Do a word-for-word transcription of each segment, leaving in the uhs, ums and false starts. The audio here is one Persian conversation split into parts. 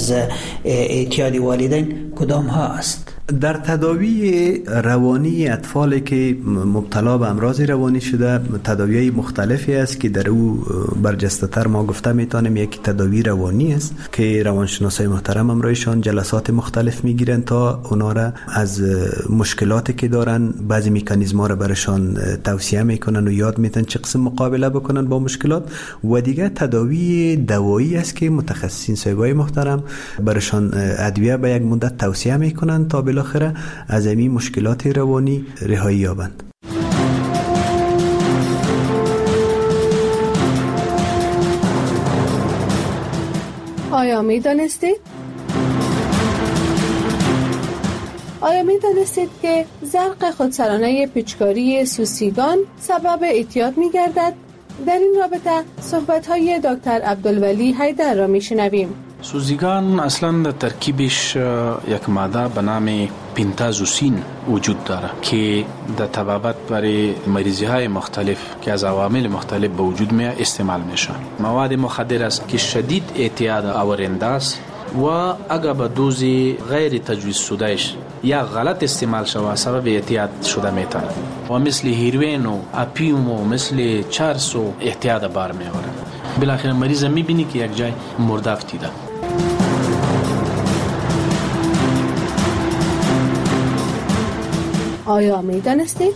از اعتیاد والدین کدام ها است؟ در تداوی روانی اطفالی که مبتلا به امراض روانی شده تداوی مختلفی است که در او برجسته تر ما گفته میتونیم یکی تداوی روانی است که روانشناسای محترم امرایشان جلسات مختلف میگیرن تا اونا را از مشکلاتی که دارن بعضی مکانیزم‌ها را برشان توصیه میکنن و یاد میتن چه قسم مقابله بکنن با مشکلات. و دیگه تداوی دوایی است که متخصصین صاحبای محترم برشان ادویه به یک مدت توصیه میکنن تا بالاخره از این مشکلات روانی رهایی یابند. آیا می دانستید؟ آیا می دانستید که زرق خودسرانه پیچکاری سوسیگان سبب اعتیاد می گردد؟ در این رابطه صحبت‌های دکتر عبدالولی حیدر را می شنویم. سوزیگان اصلا ترکیبش یک ماده به نام پنتازوسین وجود داره که در طبابت برای مریضی های مختلف که از عوامل مختلف به وجود می استعمال میشه. مواد مخدر است که شدید اعتیاد آورنده است و اگر به دوز غیر تجویز شدهش یا غلط استعمال شود سبب اعتیاد شده میتونه و مثل هیروین و اپیوم و مثل چرس و اعتیاد بار میاره. بالاخره مریض میبینی که یک جای مرده افتیده. آیا می دانستید؟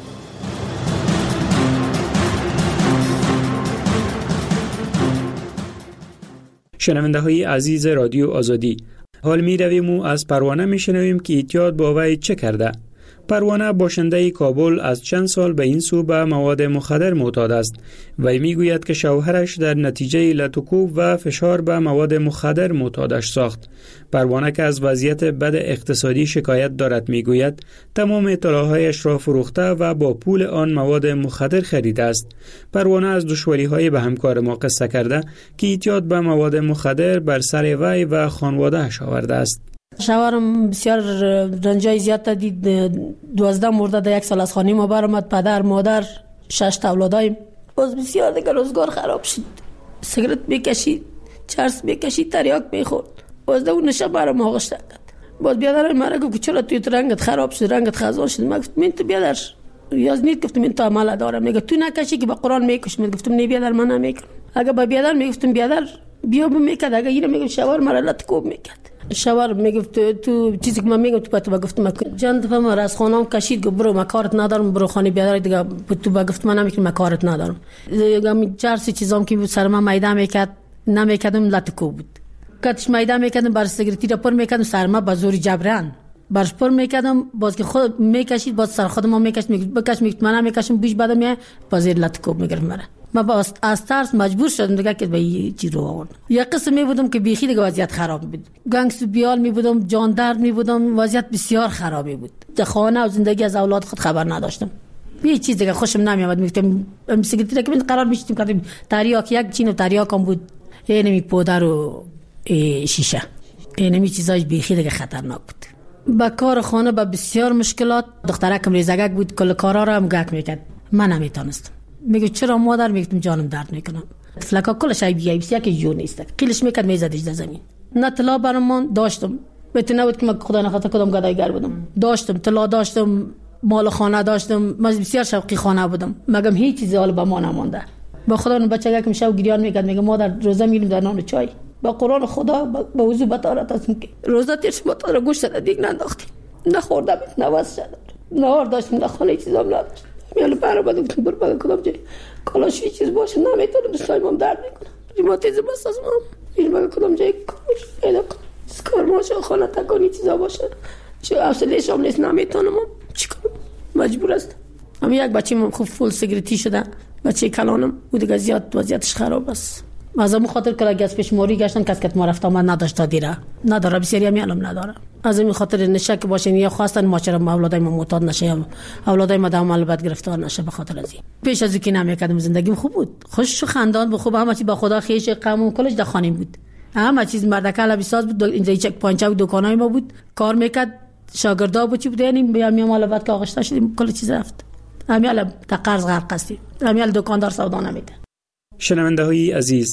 شنونده های عزیز رادیو آزادی، حال می رویم و از پروانه می شنویم که اعتیاد با وی چه کرده. پروانه باشنده کابل از چند سال به این سو به مواد مخدر معتاد است. وی می گوید که شوهرش در نتیجه لطوکوب و فشار به مواد مخدر معتادش ساخت. پروانه که از وضعیت بد اقتصادی شکایت دارد می گوید تمام اطلاعاتش را فروخته و با پول آن مواد مخدر خریده است. پروانه از دشواری های به همکار ما قصه کرده که اعتیاد به مواد مخدر بر سر وی و خانواده‌اش آورده است. شوهرم بسیار رنجای زیاد دید. دوازده مرده در یک سال از خانه ما برآمد. پدر مادر شش تا اولادایم. باز بسیار دیگه روزگار خراب شد. سیگرت میکشید، چرس میکشید، تریاک میخورد. باز اون نشه برام آغوش کرد. باز بیادر مرا گفت چرا توی رنگت خراب شد، رنگت خزان شد. من گفتم تو بیادر یاز نیت، گفتم این تو عمل دارم. میگه تو نکشی که با قرآن میکش. من گفتم نه بیادر من نمیکنم. اگه با بیادر میگفتم بیادر بیا میکرد، اگه اینو میگم شوهر مرا لطکوب میکرد. شوهر میگفت تو چیزی که من میگم تو تو گفتم چند دفعه من از خونم کشید، گفت برو من کارت ندارم، برو خانه بیادر دیگه. تو گفت من نمیکنم، من کارت ندارم. همین چهار سه چیزام که سر من میدان میکرد نمیکردم لطکوب بود. کاتش میدان میکردم بر سیگارتی را پر میکردم سر من با زور جبران برش پر میکردم. باز که خود میکشید باز سر خودم میکشید، میگفت بکش، میگفت من نمیکشم، بیش بعد میای باز لطکوب میگرفت مرا. من با از ترس مجبور شدم دیگه که به این چیز رو آوردم. یک قسم می بودم که بیخی دیگه وضعیت خراب بود. گنگس بیال می بودم، جان درد می بودم، وضعیت بسیار خرابی بود. در خانه و زندگی از اولاد خود خبر نداشتم. یه چیز دیگه خوشم نمیاد. میگفتم سیگارتی که قرار میشتیم کردیم تریاک، یک چینو تریاکم بود، اینمی پودر و شیشه، اینمی چیزاش بیخی دیگه خطرناک بود. با کار خانه با بسیار مشکلات. دخترکم ریزگک بود، کل کارا رو هم گک میکرد. من نمیتونستم. میگه چرا مادر؟ میگفتم جانم درد میکنم. فلکا کلش ای بی ای بسیار که جو نیست. قیلش میکرد میزدش در زمین. نه طلا برام داشتم. بهتون نبود که من خدا نخواسته کدام گدایگر بودم. داشتم طلا، داشتم مال خانه، داشتم. من بسیار شوقی خانه بودم. مگم هیچ چیزی حال به ما نمونده. با خدا اون بچه‌ها که میشه گریان میکرد، میگه مادر روزه میریم در نان چای. با قرآن خدا با وضو بطارت هستم که روزه تیر شما تا گوشت دیگه ننداختیم. نخوردم، نواز شد. نهار داشتم، نه خالی چیزام نداشت. میال برا بعد بر بعد کدام جای کلاشی چیز باشه نمیتونم، دستایم درد میکنه. ریماتیزم است از ما. این بعد کدام جای کاش پیدا کنم. کار ماشه خانه تکانی چیزا باشه. چه حوصله شام نیست، نمیتونم. چیکار مجبور است. همین یک بچه‌م خوب فول سیگارتی شده. بچه کلانم بود دیگه زیاد وضعیتش خراب است. از همون خاطر که گس پیشموری گشتن کسکت ما رفت آمد نداشت تا دیره نداره، بسیاری هم علم نداره. از این خاطر نشه که باشه یا خواستن ما چرا اولادای ما معتاد نشه یا اولادای ما دام البته گرفتار نشه. به خاطر از این پیش از اینکه نمیکردم زندگیم خوب بود، خوش و خندان بود، خوب همه چی با خدا خیش غم کلش در خانه بود. همه چیز مردکه بساز بود. اینجا چک پوینت و دکانای ما بود، کار میکرد، شاگردا بود چی بود، یعنی میام البته که آغشته شدیم کل چیز رفت. همیال تا قرض غرق هستیم، همیال دکاندار سودا نمیده. شنونده های عزیز،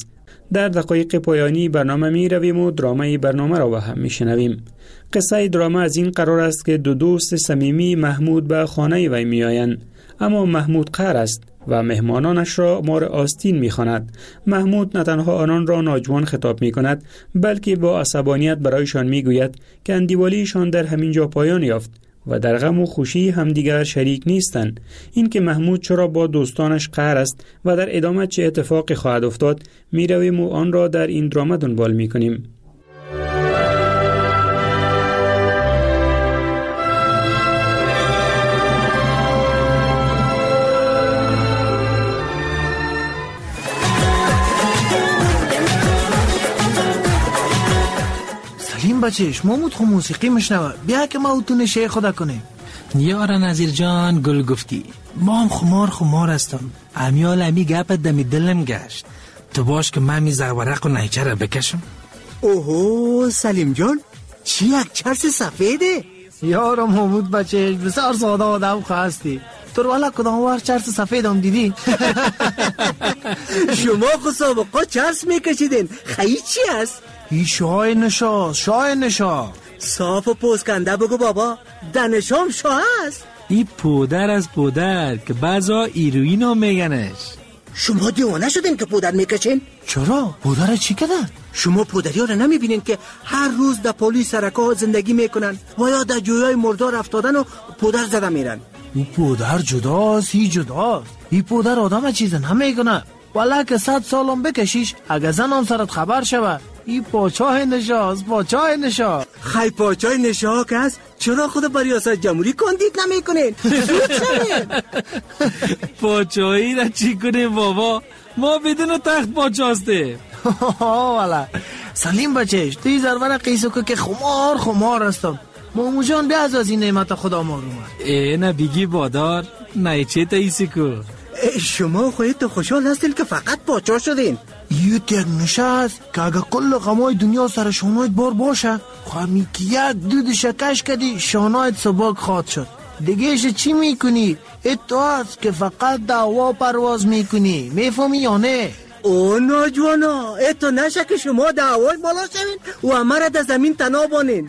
در دقایق پایانی برنامه می رویم و درامای برنامه را با هم می شنویم. قصه دراما از این قرار است که دو دوست صمیمی محمود به خانه وی می آیند، اما محمود قهر است و مهمانانش را مار آستین می خواند. محمود نه تنها آنان را ناجوان خطاب می کند، بلکه با عصبانیت برایشان می گوید که اندیوالیشان در همین جا پایان یافت و در غم و خوشی همدیگر شریک نیستند. این که محمود چرا با دوستانش قهر است و در ادامه چه اتفاقی خواهد افتاد می رویم و آن را در این دراما دنبال می کنیم. سلیم بچهش محمود خو موسیقی مشنوه، بیا که ما اوتون شیخ خدا کنیم. یارا نظیر جان گل گفتی، ما هم خمار خمار هستم. امیال امی گپت دمی دلم گشت، تو باش که من می زورق و نیچه را بکشم. اوهو سلیم جان، چی یک چرس سفیده؟ یارا محمود بچهش بسیار ساده آدم خواستی، تو رو والا کدام وار چرس سفید هم دیدی؟ شما خو سابقا چرس میکشیدین، خیلی چی هست؟ ای شاه نشاست، شاه نشاست. صاف و پوزکنده بگو بابا، دنشام شاه هست. ای پودر از پودر که بعضا ایروین هم میگنش. شما دیوانه شدین که پودر میکشین؟ چرا؟ پودر چی کدن؟ شما پودری ها رو نمیبینین که هر روز در پولی سرکا زندگی میکنن و یا در جویای مردار افتادن و پودر زده میرن؟ او پودر جداست، ای جداست. ای پودر آدم چیز نمیکنه، والا که صد سالم بکشیش اگه زنم سرت خبر شوه. ای پاچاه نشاست، پاچاه نشاست. خی پاچاه نشاه که هست، چرا خود بر ریاست جمهوری کاندید نمی کنین؟ پاچاهی را چی کنیم بابا؟ ما بدون تخت پاچاسته. والا سلیم بچهش توی زرور قیسو که خمار خمار هستم. مامو جان بیا از این نعمت خدا معلومه. ای نه بیگی بادار نه چه تایسی کو. شما خودت خوشحال هستین که فقط پاچا شدین؟ یه تک نشست که اگه کل غمای دنیا سر شانایت بار باشه، خواهمی که یک دود شکش کدی شانایت سباک خواد شد. دیگهش چی میکنی؟ اتو هست که فقط دعوا پرواز میکنی، میفهمی یا نه؟ او ناجوانا، اتو نشه که شما دعوای بالا شوین و همه در زمین تنها بانین.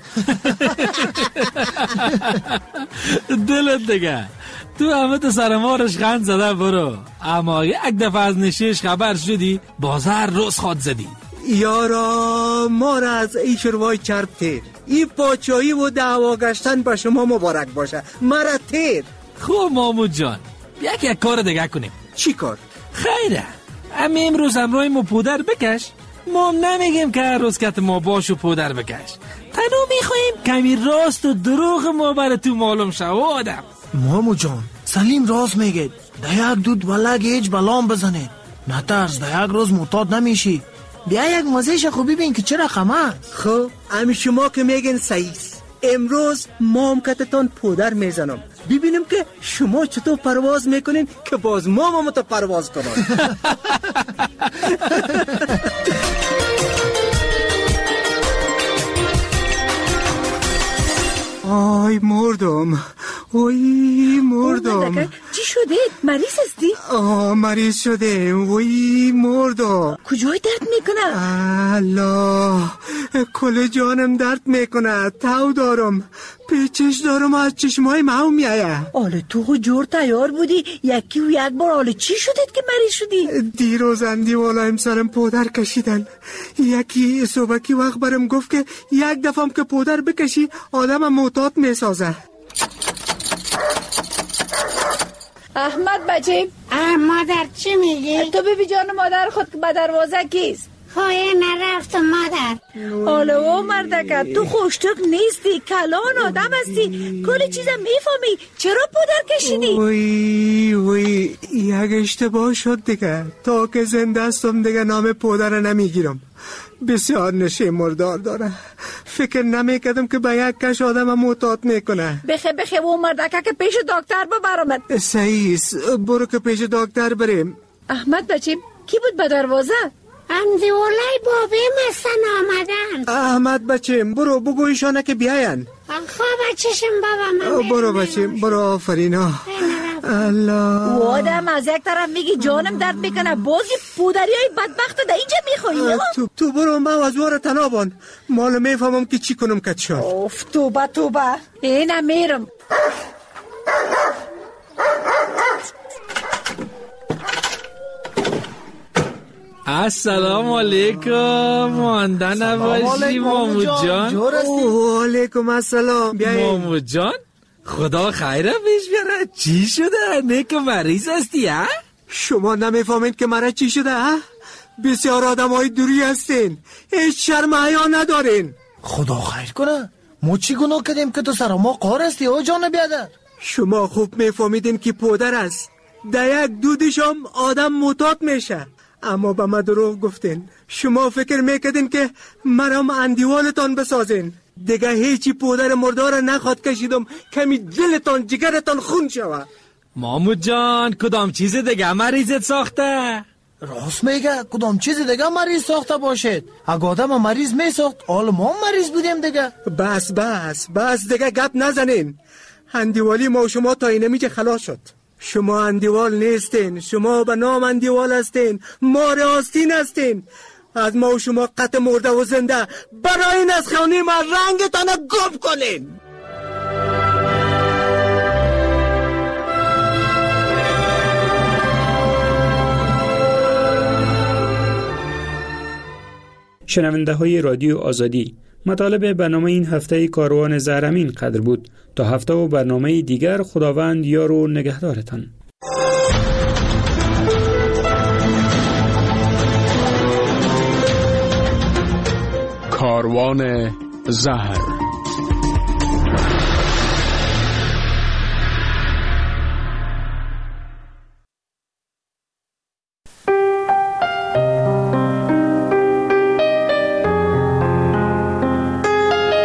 دلت دیگه تو همه تو سرمارش خند زده برو، اما یک دفعه از نشیش خبر شدی بازار روز خواد زدی. یارا ما را از ای شروای چرب تیر، ای پاچایی و دعوا گشتن با شما مبارک باشه، مرا تیر. خوب مامود جان بیا که یک کار دیگه کنیم. چی کار؟ خیره اما امروز همراه ما پودر بکش، ما نمیگیم که هر روز که ما باشو پودر بکش، تنو میخواییم کمی راست و دروغ ما برای تو معلوم شو آدم. مامو جان سلیم راست میگه، در یک دود بلگ هیچ بلام بزنه، نترس در یک روز معتاد نمیشی. بیا یک مزهش خوبی بین که چه رقم هست. خب امی شما که میگن سعیس، امروز مامکتتان پودر میزنم ببینیم که شما چطور پرواز میکنین که باز مام تو پرواز کنن. آی مردم، وای مردم. چی شده؟ مریض هستی؟ آه مریض شده، وای مردم. کجای درد میکنه؟ الله، کل جانم درد میکنه، تاو دارم، پیچش دارم، از چشمای ماو میایه. آله تو جور تیار بودی یکی و یک بار، آله چی شدید که مریض شدی؟ دیروز اندی والا امسرم پودر کشیدن، یکی صبحکی وقت برم گفت که یک دفعه که پودر بکشی آدم معتاد میسازه. احمد بچه. اه مادر چی میگی؟ تو ببی جان مادر خود که به دروازه کیست؟ خواهی نرفت مادر. آله او مردکت تو خوشتک نیستی، کلان آدم هستی، کلی چیزم میفهمی، چرا پودر کشیدی؟ وی وی یک اشتباه شد دیگه، تا که زنده هستم دیگه نام پودر نمیگیرم. بسیار نشه مردار داره، فکر نمیکردم که به یک کش آدم معتاد میکنه. بخه بخه او مردکه که پیش دکتر ببرمت. سعیس برو که پیش دکتر بریم. احمد بچه کی بود به دروازه؟ امدی اولای بابی مستن آمدن. احمد بچه برو بگو ایشانه که بیاین. خواه بچهشم بابا من برو بچه برو. آفرینا الله. و آدم از یک طرف میگی جانم درد میکنه، باز یه پودری های بدبخت در اینجا میخوایی. تو, تو برو من از وار تنابان مال میفهمم که چی کنم کچار. اوف توبه توبه. اینم میرم. السلام علیکم. مانده نباشی مامو جان. و علیکم السلام. مامو جان خدا خیره پیش بیاره. چی شده؟ نیک مریض هستی ها؟ شما نمیفهمید که مرا چی شده ها؟ بسیار آدم های دوری هستین، هیچ شرم حیا ندارین. خدا خیر کنه. ما چی گناه کردیم که تو سر ما قهر هستی او جان بیادر؟ شما خوب میفهمیدین که پودر است، در یک دودشم آدم معتاد میشه، اما به ما دروغ گفتین. شما فکر میکردین که مرام اندیوالتان بسازین. دیگه هیچی پودر مردار نخواد کشیدم کمی دلتان جگرتان خون شوه. مامو جان کدام چیز دیگه مریضت ساخته؟ راست میگه، کدام چیز دیگه مریض ساخته باشد. اگه آدم مریض میساخت حال ما مریض بودیم دیگه. بس بس بس دیگه گپ نزنین. اندیوالی ما و شما تا اینه میجه خلاص شد. شما اندیوال نیستین، شما به نام اندیوال هستین، مار آستین هستین. از ما و شما قط مرده و زنده برای این از خانه ما رنگتان گم کنین. شنونده های رادیو آزادی، مطالب برنامه این هفته کاروان زهرمین قدر بود. تا هفته و برنامه دیگر خداوند یار و نگهدارتان. کاروان زهر.